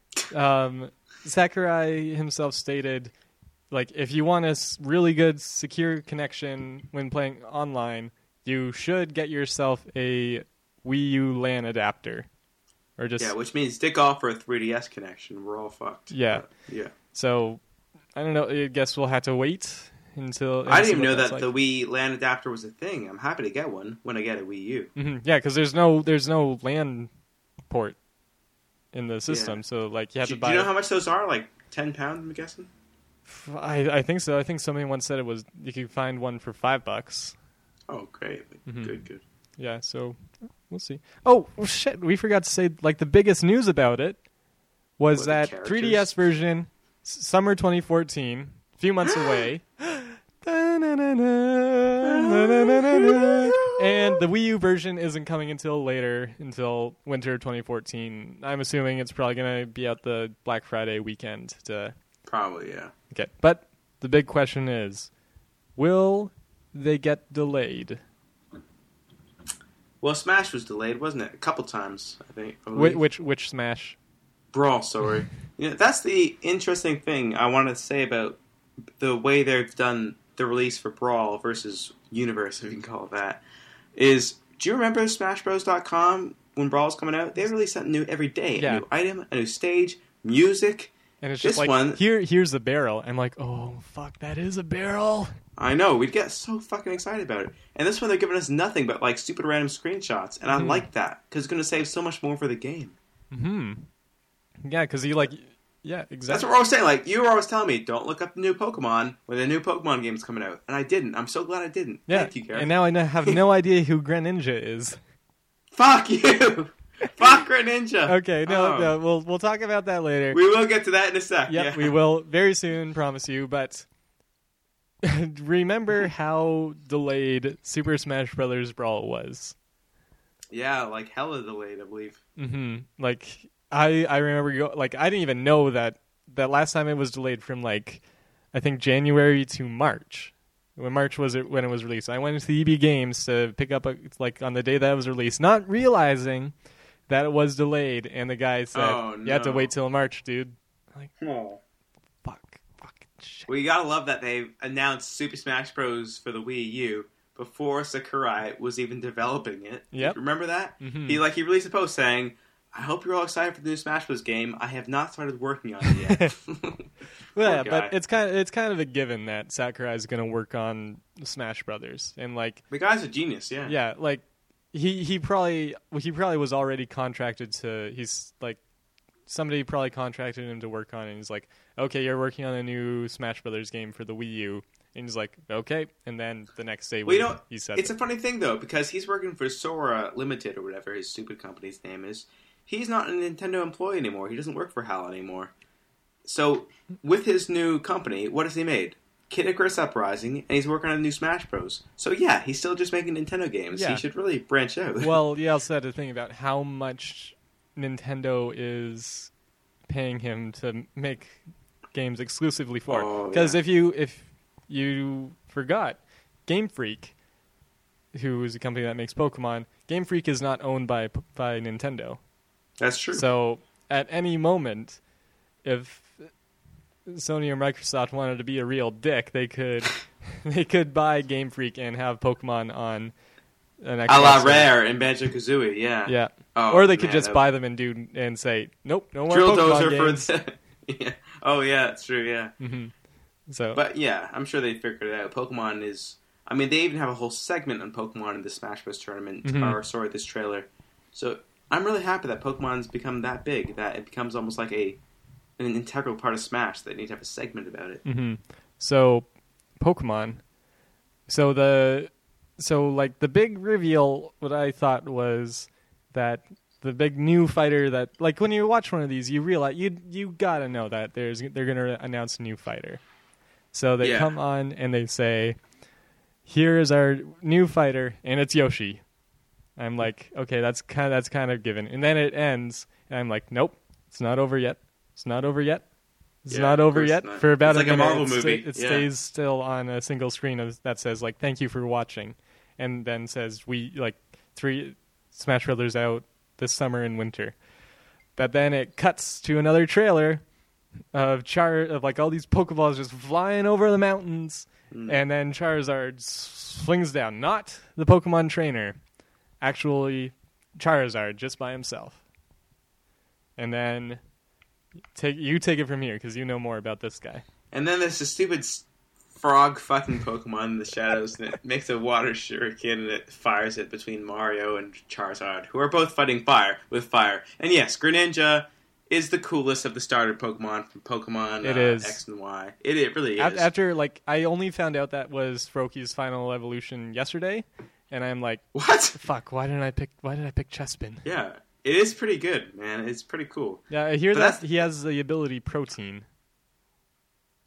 Sakurai himself stated, like, if you want a really good secure connection when playing online, you should get yourself a Wii U LAN adapter. Which means stick off for a 3DS connection. We're all fucked. Yeah. Yeah. So, I don't know. I guess we'll have to wait until... I didn't even know that the Wii LAN adapter was a thing. I'm happy to get one when I get a Wii U. Mm-hmm. Yeah, because there's no LAN port in the system. So, like, you have to buy... Do you know how much those are? Like, £10, I'm guessing? I think so. I think somebody once said you could find one for $5. Oh, great. Mm-hmm. Good. Yeah, so we'll see. Oh, shit. We forgot to say, like, the biggest news about it was that 3DS version, summer 2014, a few months away. And And the Wii U version isn't coming until winter 2014. I'm assuming it's probably going to be out the Black Friday weekend. Probably, yeah. Okay, but the big question is, will they get delayed? Well, Smash was delayed, wasn't it? A couple times, I think. Which Smash? Brawl, sorry. That's the interesting thing I wanted to say about the way they've done the release for Brawl versus Universe, if you can call it that. Do you remember SmashBros.com when Brawl was coming out? They released something new every day. Yeah. A new item, a new stage, music. And it's just this like, one, here's the barrel. I'm like, oh, fuck, that is a barrel. I know, we'd get so fucking excited about it. And this one, they're giving us nothing but, like, stupid random screenshots. And I like that, because it's going to save so much more for the game. Mm-hmm. Yeah, because yeah, exactly. That's what I was saying. Like, you were always telling me, don't look up the new Pokemon when the new Pokemon game's coming out. And I didn't. I'm so glad I didn't. Yeah, Thank you, Gareth. and now I have no idea who Greninja is. Fuck you! Fuck Greninja! Okay, no, we'll talk about that later. We will get to that in a sec. Yep, yeah. we will very soon, promise you. But remember how delayed Super Smash Bros. Brawl was? Yeah, like hella delayed, I believe. Mm-hmm. Like I remember I didn't even know that last time it was delayed from I think January to March. When March was when it was released. I went into EB Games to pick up on the day that it was released, not realizing that it was delayed, and the guy said, you have to wait till March, dude. I'm like, fucking shit. Well, you gotta love that they announced Super Smash Bros. For the Wii U before Sakurai was even developing it. Yep. Remember that? Mm-hmm. He released a post saying, I hope you're all excited for the new Smash Bros. Game. I have not started working on it yet. Well, yeah, but it's kind of a given that Sakurai is going to work on Smash Brothers, and the guy's a genius. Yeah. Yeah, he probably was already contracted to. He's somebody probably contracted him to work on it. And he's like, okay, you're working on a new Smash Brothers game for the Wii U. And he's like, okay. And then the next day, he said it's a funny thing, though, because he's working for Sora Limited or whatever his stupid company's name is. He's not a Nintendo employee anymore. He doesn't work for HAL anymore. So, with his new company, what has he made? Kid Icarus Uprising, and he's working on a new Smash Bros. So, yeah, he's still just making Nintendo games. Yeah. He should really branch out. Well, you also had to think about how much Nintendo is paying him to make games exclusively for. Because if you forgot, Game Freak, who is a company that makes Pokemon, Game Freak is not owned by Nintendo. That's true. So at any moment, if Sony or Microsoft wanted to be a real dick, they could buy Game Freak and have Pokemon on an Xbox. A la Rare and Banjo-Kazooie, yeah. Yeah. Or they could just buy them and say, nope, no more Pokemon games. Yeah. Oh, yeah, that's true, yeah. Mm-hmm. So, but yeah, I'm sure they figured it out. Pokemon is... I mean, they even have a whole segment on Pokemon in the Smash Bros. Tournament, this trailer. So I'm really happy that Pokemon's become that big, that it becomes almost like an integral part of Smash. They need to have a segment about it. Mm-hmm. So, Pokemon. So the big reveal, what I thought was that the big new fighter that, when you watch one of these, you realize you gotta know that they're gonna announce a new fighter. So they come on and they say, here is our new fighter, and it's Yoshi. I'm like, okay, that's kind of given. And then it ends, and I'm like, nope, it's not over yet. It's not over yet. It's not over yet. Not. For about it's a minute, a Marvel movie. It stays still on a single screen that says, thank you for watching. And then says, 3 Smash Brothers out this summer and winter. But then it cuts to another trailer of all these Pokeballs just flying over the mountains. And then Charizard swings down. Not the Pokemon trainer. Actually, Charizard, just by himself. And then take it from here, because you know more about this guy. And then there's a stupid frog fucking Pokemon in the shadows that makes a water shuriken and it fires it between Mario and Charizard, who are both fighting fire with fire. And yes, Greninja is the coolest of the starter Pokemon from Pokemon X and Y. It really is. After, I only found out that was Froakie's final evolution yesterday, and I'm like, what? Fuck, why did I pick Chespin? Yeah, it is pretty good, man. It's pretty cool. Yeah, I hear that he has the ability Protein.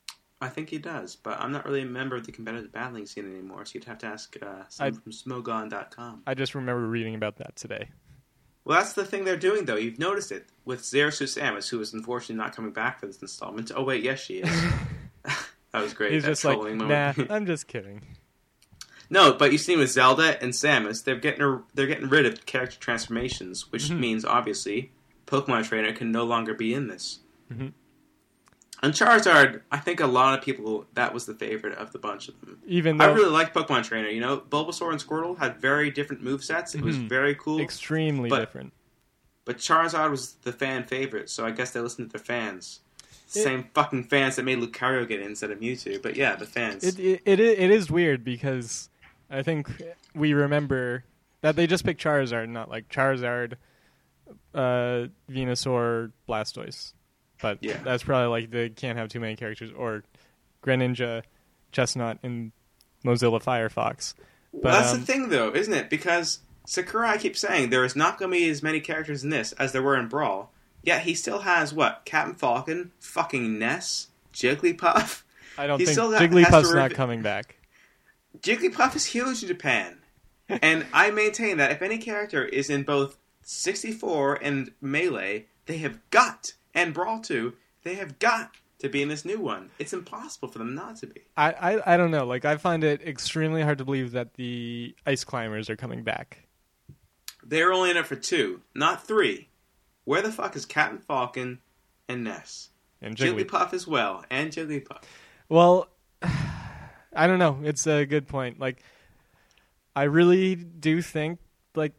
I think he does, but I'm not really a member of the competitive battling scene anymore, so you'd have to ask someone from Smogon.com. I just remember reading about that today. Well, that's the thing they're doing, though. You've noticed it with Zerasu Samus, who is unfortunately not coming back for this installment. Oh, wait, yes, she is. That was great. He's that just like, moment. nah, I'm just kidding. No, but you see with Zelda and Samus, they're getting rid of character transformations, which means, obviously, Pokemon Trainer can no longer be in this. Mm-hmm. And Charizard, I think a lot of people, that was the favorite of the bunch of them. Even though I really like Pokemon Trainer. You know, Bulbasaur and Squirtle had very different movesets. It was very cool. Extremely different. But Charizard was the fan favorite, so I guess they listened to their fans. Same fucking fans that made Lucario get in instead of Mewtwo. But yeah, the fans. It is weird because I think we remember that they just picked Charizard, not like Charizard, Venusaur, Blastoise. But that's probably like they can't have too many characters, or Greninja, Chestnut, and Mozilla Firefox. But, well, that's the thing, though, isn't it? Because Sakurai keeps saying there is not going to be as many characters in this as there were in Brawl. Yet he still has, what, Captain Falcon, fucking Ness, Jigglypuff? I don't think Jigglypuff's not coming back. Jigglypuff is huge in Japan. And I maintain that if any character is in both 64 and Melee, they have got... And Brawl 2, they have got to be in this new one. It's impossible for them not to be. I don't know. Like, I find it extremely hard to believe that the Ice Climbers are coming back. They're only in it for 2, not 3. Where the fuck is Captain Falcon and Ness? And Jigglypuff as well, and Jigglypuff. Well, I don't know. It's a good point. Like, I really do think like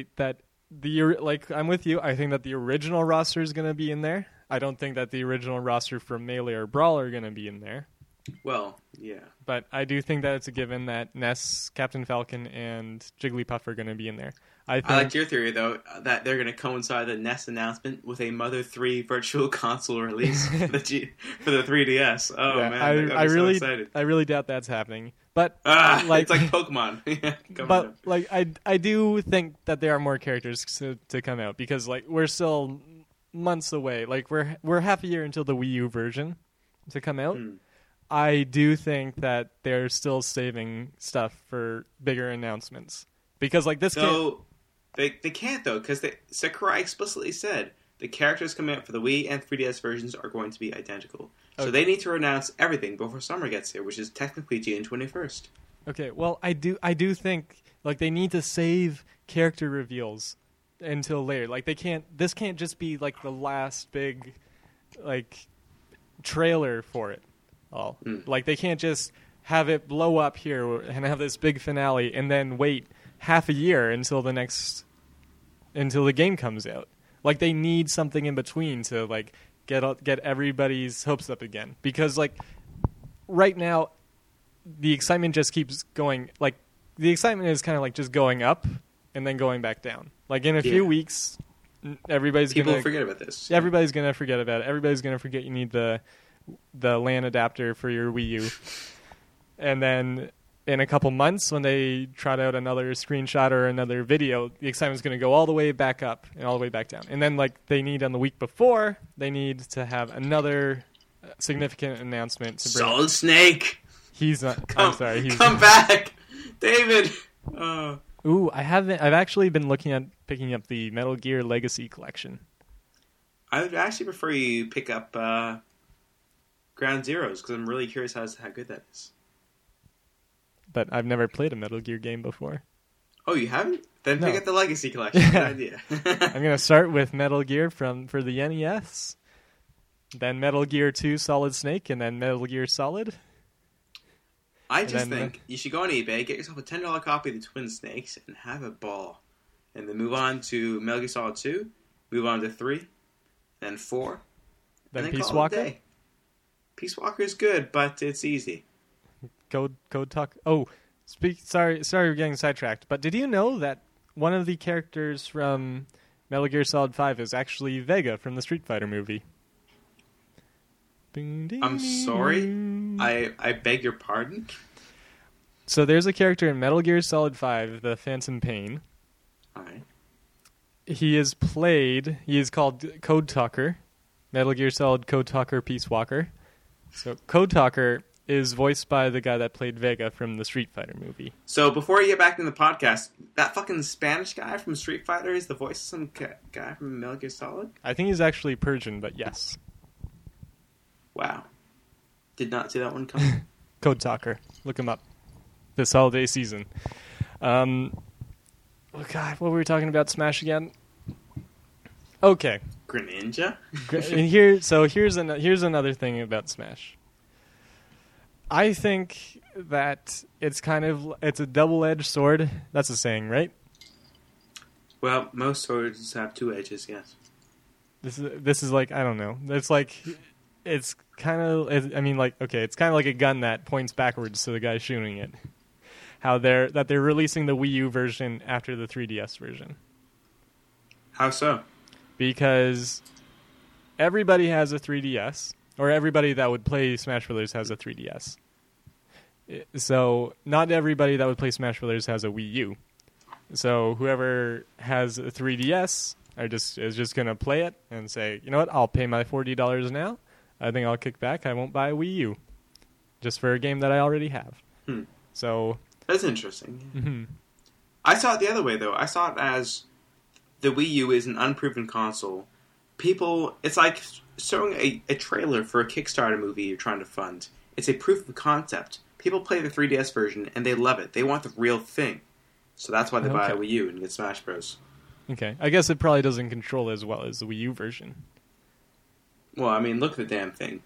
I'm with you. I think that the original roster is going to be in there. I don't think that the original roster from Melee or Brawl are going to be in there. Well, yeah. But I do think that it's a given that Ness, Captain Falcon, and Jigglypuff are going to be in there. I liked your theory, though, that they're going to coincide the Ness announcement with a Mother 3 Virtual Console release for the 3DS. Oh, yeah, man. I really, so excited. I really doubt that's happening. But it's like Pokemon. But like I do think that there are more characters to come out because like we're still months away. Like we're half a year until the Wii U version to come out. I do think that they're still saving stuff for bigger announcements because like this. So they can't though because Sakurai explicitly said the characters coming out for the Wii and 3DS versions are going to be identical. So they need to announce everything before summer gets here, which is technically June 21st. Okay, well, I do think like they need to save character reveals until later. Like this can't just be like the last big like trailer for it all. Like they can't just have it blow up here and have this big finale and then wait half a year until the game comes out. Like they need something in between to like get everybody's hopes up again because like right now the excitement just keeps going. Like the excitement is kind of like just going up and then going back down. Like in a few weeks people will forget about this. Everybody's gonna forget about it. Everybody's gonna forget you need the LAN adapter for your Wii U. And then in a couple months when they trot out another screenshot or another video, the excitement's going to go all the way back up and all the way back down. And then like they need on the week before, they need to have another significant announcement to bring Solid Snake. He's not I'm sorry. Come back. David. Ooh, I've actually been looking at picking up the Metal Gear Legacy collection. I would actually prefer you pick up Ground Zeroes because I'm really curious how good that is. But I've never played a Metal Gear game before. Oh, you haven't? Then pick up the Legacy Collection. Good idea. I'm going to start with Metal Gear for the NES, then Metal Gear 2 Solid Snake, and then Metal Gear Solid. I just think you should go on eBay, get yourself a $10 copy of the Twin Snakes, and have a ball. And then move on to Metal Gear Solid 2, move on to 3, then 4, then and Peace Walker? Peace Walker is good, but it's easy. Code Talk. Oh, sorry, we're getting sidetracked. But did you know that one of the characters from Metal Gear Solid 5 is actually Vega from the Street Fighter movie? I'm sorry? I beg your pardon? So there's a character in Metal Gear Solid 5, the Phantom Pain. Alright. He is called Code Talker. Metal Gear Solid Code Talker Peace Walker. So Code Talker is voiced by the guy that played Vega from the Street Fighter movie. So before you get back into the podcast, that fucking Spanish guy from Street Fighter is the voice of some guy from Metal Gear Solid? I think he's actually Persian, but yes. Wow. Did not see that one coming. Code Talker. Look him up. This holiday season. Oh God, what were we talking about? Smash again? Okay. Greninja? And here's another thing about Smash. I think that it's a double-edged sword. That's a saying, right? Well, most swords have two edges, yes. This is like, I don't know. It's kind of like a gun that points backwards to the guy shooting it. How they're releasing the Wii U version after the 3DS version. How so? Because everybody has a 3DS, or everybody that would play Smash Bros. Has a 3DS. So not everybody that would play Smash Bros. Has a Wii U. So whoever has a 3DS is just going to play it and say, you know what, I'll pay my $40 now. I think I'll kick back. I won't buy a Wii U. Just for a game that I already have. So that's interesting. Mm-hmm. I saw it the other way, though. I saw it as the Wii U is an unproven console. It's like showing a trailer for a Kickstarter movie you're trying to fund. It's a proof of concept. People play the 3DS version, and they love it. They want the real thing. So that's why they buy a Wii U and get Smash Bros. Okay. I guess it probably doesn't control as well as the Wii U version. Well, I mean, look at the damn thing.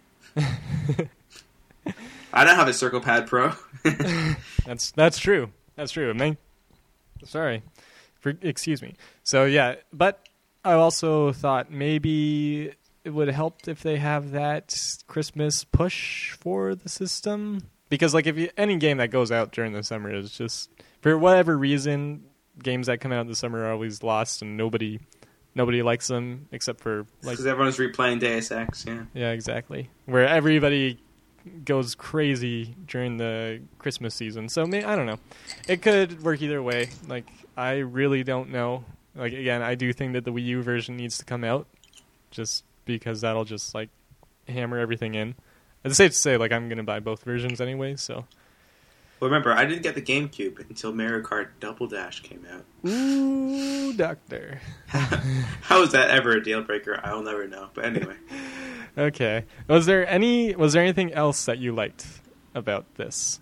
I don't have a Circle Pad Pro. That's true. That's true. I mean, sorry. Excuse me. So, yeah. But I also thought maybe it would help if they have that Christmas push for the system. Because, like, any game that goes out during the summer is just, for whatever reason, games that come out in the summer are always lost and nobody likes them except for, like... Because everyone's replaying Deus Ex, yeah. Yeah, exactly. Where everybody goes crazy during the Christmas season. So, I don't know. It could work either way. Like, I really don't know. Like, again, I do think that the Wii U version needs to come out. Just because that'll just, like, hammer everything in. It's safe to say, like, I'm going to buy both versions anyway, so... Well, remember, I didn't get the GameCube until Mario Kart Double Dash came out. Ooh, doctor. How is that ever a deal breaker? I'll never know. But anyway. Okay. Was there anything else that you liked about this?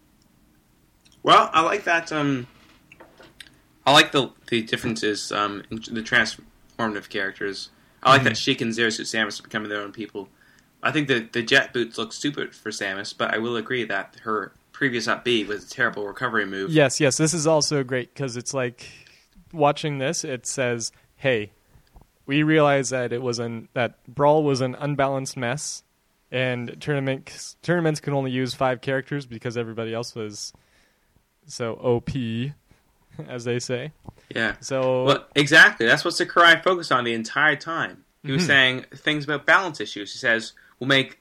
Well, I like that. I like the differences in the transformative characters. I like that Sheik and Zero Suit Samus are becoming their own people. I think that the jet boots look stupid for Samus, but I will agree that her previous up B was a terrible recovery move. Yes. This is also great because it's like watching this. It says, "Hey, we realize that that Brawl was an unbalanced mess, and tournaments can only use 5 characters because everybody else was so OP, as they say." Yeah. So well, exactly. That's what Sakurai focused on the entire time. He was saying things about balance issues. He says, "We'll make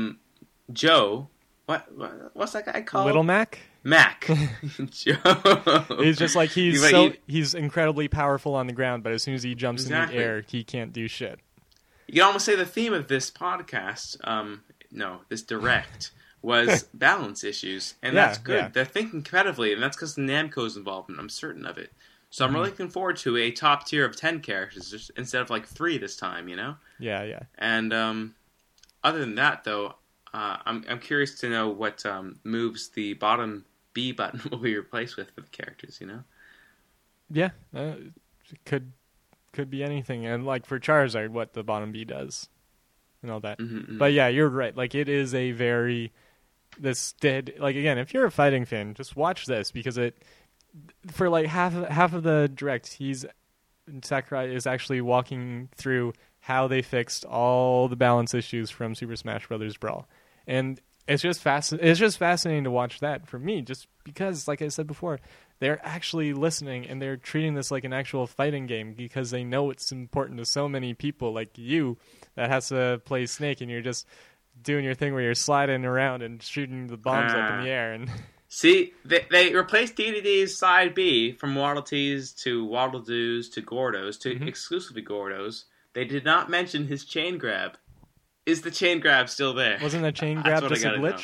Joe." What's that guy called? Little Mac? Mac. Joe. He's just like, he's incredibly powerful on the ground, but as soon as he jumps in the air, he can't do shit. You can almost say the theme of this podcast, this direct, was balance issues. And that's good. Yeah. They're thinking competitively, and that's because Namco's involvement. I'm certain of it. So I'm really looking forward to a top tier of 10 characters instead of like 3 this time, you know? Yeah. And other than that, though, I'm curious to know what moves the bottom B button will be replaced with for the characters, you know? Yeah, it could be anything. And like for Charizard, what the bottom B does and all that. Mm-hmm. But yeah, you're right. Like it is a very... Like again, if you're a fighting fan, just watch this because for like half of the direct, Sakurai is actually walking through how they fixed all the balance issues from Super Smash Bros. Brawl. And it's just fascinating to watch that for me, just because, like I said before, they're actually listening and they're treating this like an actual fighting game because they know it's important to so many people like you that has to play Snake and you're just doing your thing where you're sliding around and shooting the bombs up in the air. And see, they replaced DDD's side B from Waddle Tees to Waddle Doos to Gordos to exclusively Gordos. They did not mention his chain grab. Is the chain grab still there? Wasn't the chain grab just a glitch? Know.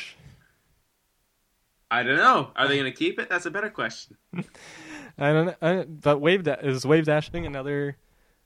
I don't know. Are they going to keep it? That's a better question. I don't know. But is wave dashing another...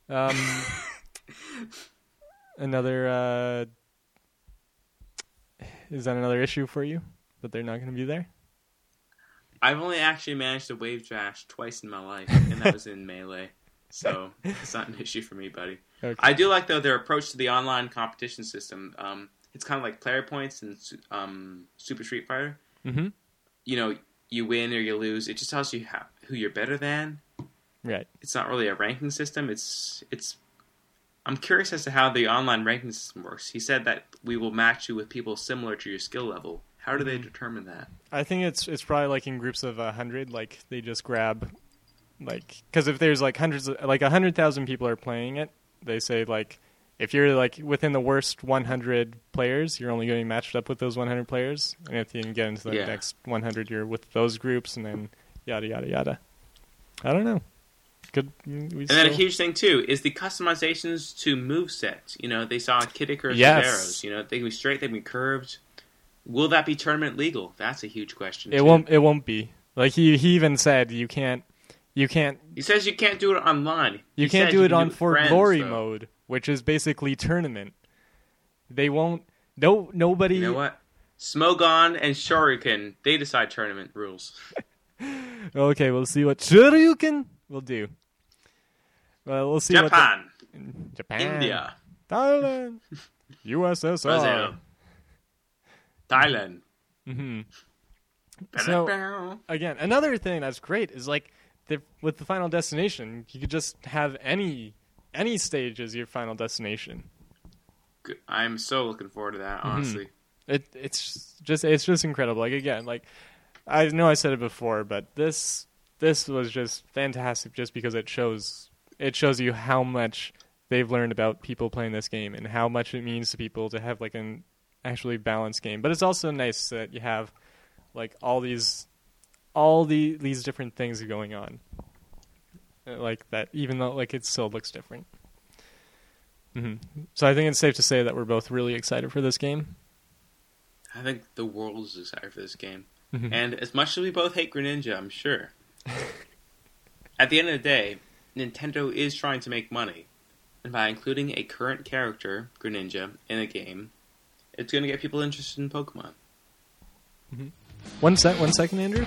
is that another issue for you? That they're not going to be there? I've only actually managed to wave dash twice in my life, and that was in Melee. So it's not an issue for me, buddy. Okay. I do like, though, their approach to the online competition system. It's kind of like player points in Super Street Fighter. Mm-hmm. You know, you win or you lose. It just tells you who you're better than. Right. It's not really a ranking system. I'm curious as to how the online ranking system works. He said that we will match you with people similar to your skill level. How do they determine that? I think it's probably like in groups of 100. Like they just grab, like, because if there's like 100,000 people are playing it, they say like if you're like within the worst 100 players, you're only getting matched up with those 100 players, and if you can get into the next 100, you're with those groups, and then yada yada yada. I don't know. Then a huge thing too is the customizations to movesets. You know, they saw Kid Icarus arrows. You know, they can be straight, they can be curved. Will that be tournament legal? That's a huge question. It won't be. Like he even said you can't. He says you can't do it online. You can't do it on For Glory mode, which is basically tournament. They won't. Nobody. You know what? Smogon and Shoryuken, they decide tournament rules. Okay, we'll see what Shoryuken will do. Well, we'll see. Japan, India, Thailand, USSR, Brazil, Thailand. Mm-hmm. So again, another thing that's great is like with the Final Destination, you could just have any stage as your final destination. I'm so looking forward to that. Honestly, it's just incredible. Like again, like I know I said it before, but this was just fantastic, just because it shows you how much they've learned about people playing this game and how much it means to people to have like an actually balanced game. But it's also nice that you have like all these different things going on, like that, even though like it still looks different. So I think it's safe to say that we're both really excited for this game. I think the world is excited for this game. And as much as we both hate Greninja, I'm sure, at the end of the day, Nintendo is trying to make money. And by including a current character, Greninja, in a game, it's going to get people interested in Pokemon. 1 second, Andrew.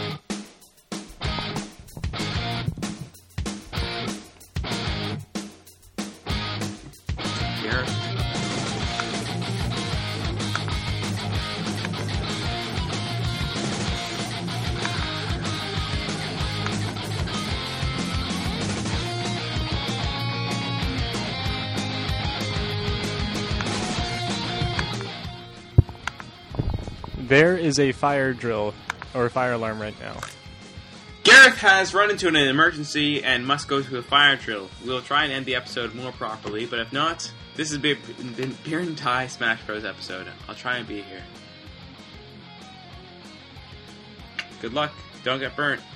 There is a fire drill or a fire alarm right now. Gareth has run into an emergency and must go to a fire drill. We'll try and end the episode more properly, but if not, this has been Beer and Tie Smash Bros. Episode. I'll try and be here. Good luck. Don't get burnt.